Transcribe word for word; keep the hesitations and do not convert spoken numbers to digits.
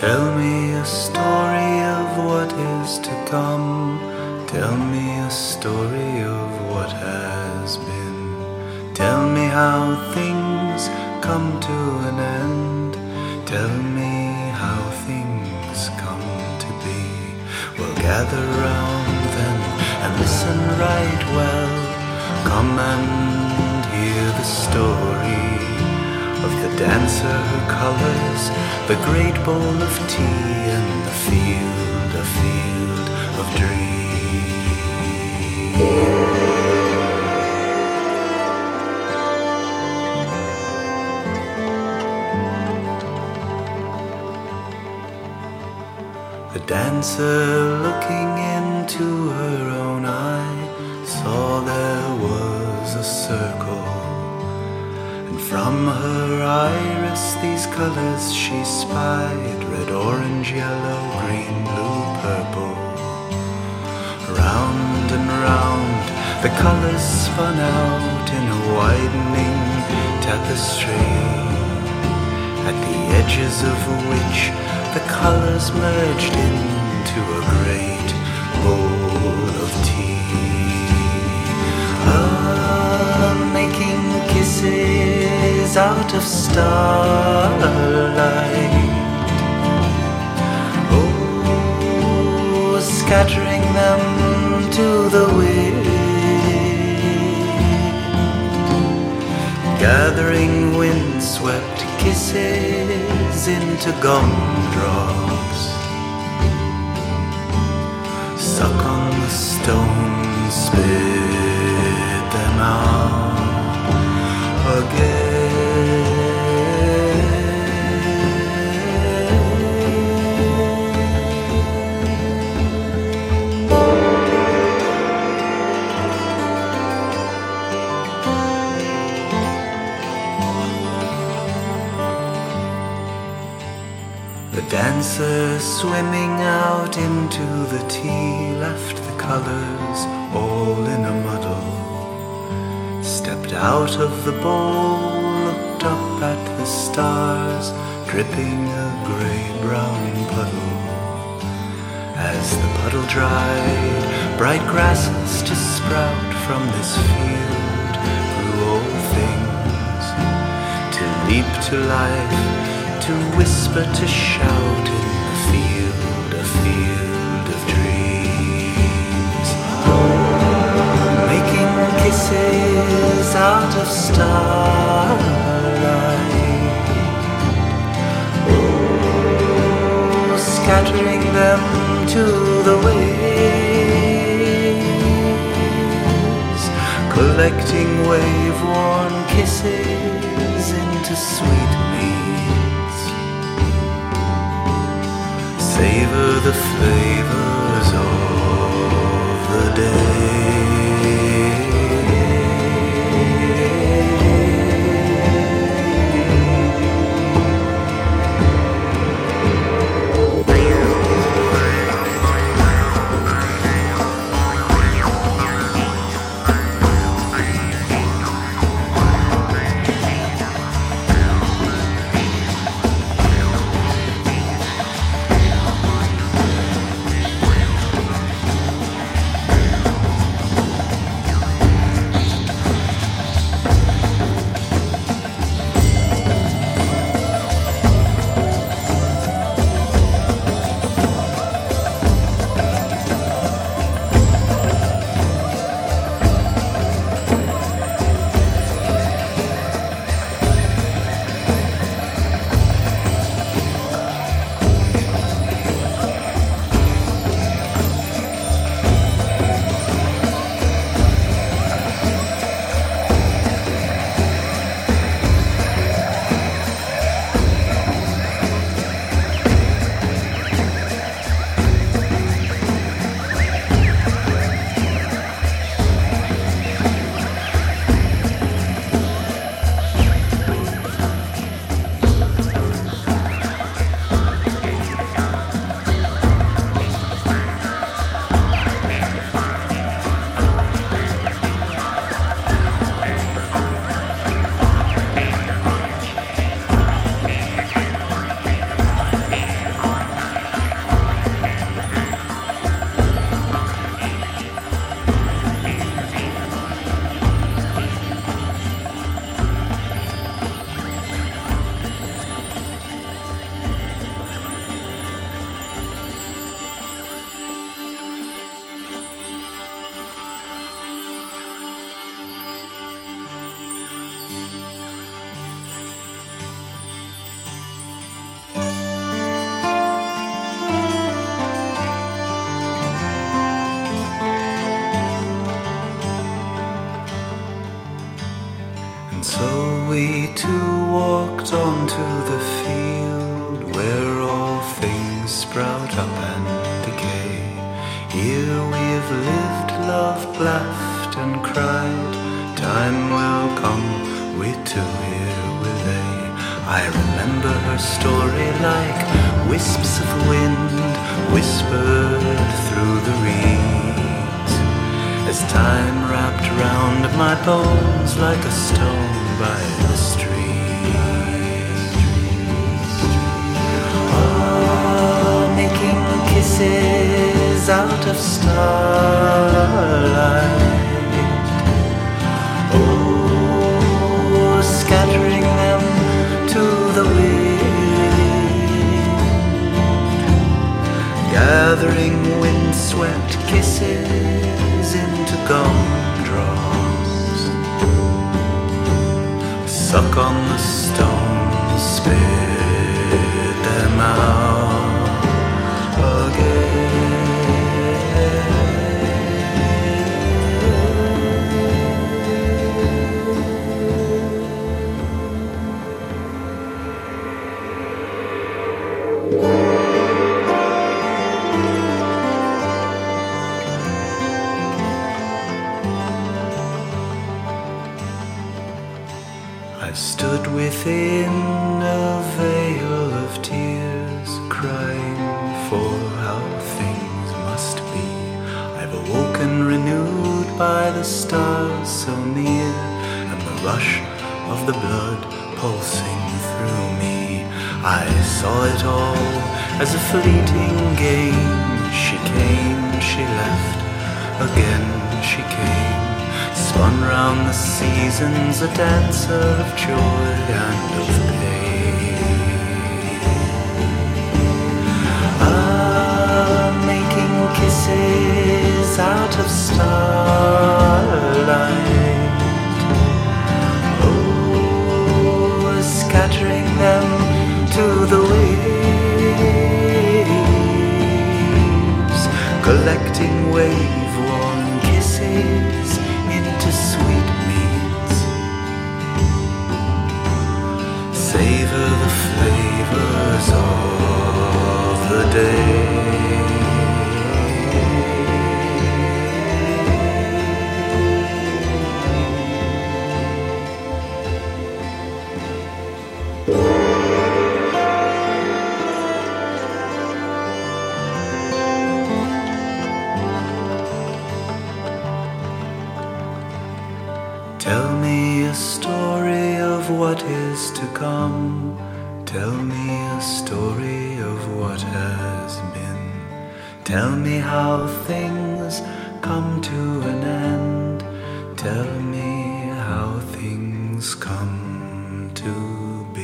Tell me a story of what is to come. Tell me a story of what has been. Tell me how things come to an end. Tell me how things come to be. We'll gather round then and listen right well. Come and hear the story of the dancer who colors the great bowl of tea and the field, a field of dreams. The dancer, looking into her own eye, saw there was a circle. From her iris these colors she spied, red, orange, yellow, green, blue, purple. Round and round the colors spun out in a widening tapestry, at the edges of which the colors merged into a great bowl of tea. Ah, making kisses out of starlight. Oh, scattering them to the wind, gathering wind-swept kisses into gumdrops. Suck on the stone, spit them out again. The dancer swimming out into the tea left the colors all in a muddle, stepped out of the bowl, looked up at the stars, dripping a grey-brown puddle. As the puddle dried, bright grasses to sprout from this field grew all things, to leap to life, to whisper, to shout in the field, a field of dreams. Oh, making kisses out of starlight. Oh, scattering them to the waves, collecting wave-worn kisses into sweet meats. Savor the flavors of the day. we two walked onto the field where all things sprout up and decay. Here we've lived, loved, laughed and cried. Time will come, we two here will lay. I remember her story like wisps of wind whispered through the reeds, as time wrapped round my bones like a stone by the street. Ah, making kisses out of starlight. Oh, scattering them to the wind, gathering wind-swept kisses into gumdrops. Suck on the stones, spit them out again. I stood within a veil of tears, crying for how things must be. I've awoken renewed by the stars so near, and the rush of the blood pulsing through me. I saw it all as a fleeting game. She came, she left, again she came, spun round the seasons, a dancer of joy and of pain. Ah, making kisses out of starlight. Oh, scattering them to the waves, collecting wave-worn kisses into sweet meats. Savor the flavors of the day. Tell me a story of what is to come. Tell me a story of what has been. Tell me how things come to an end. Tell me how things come to be.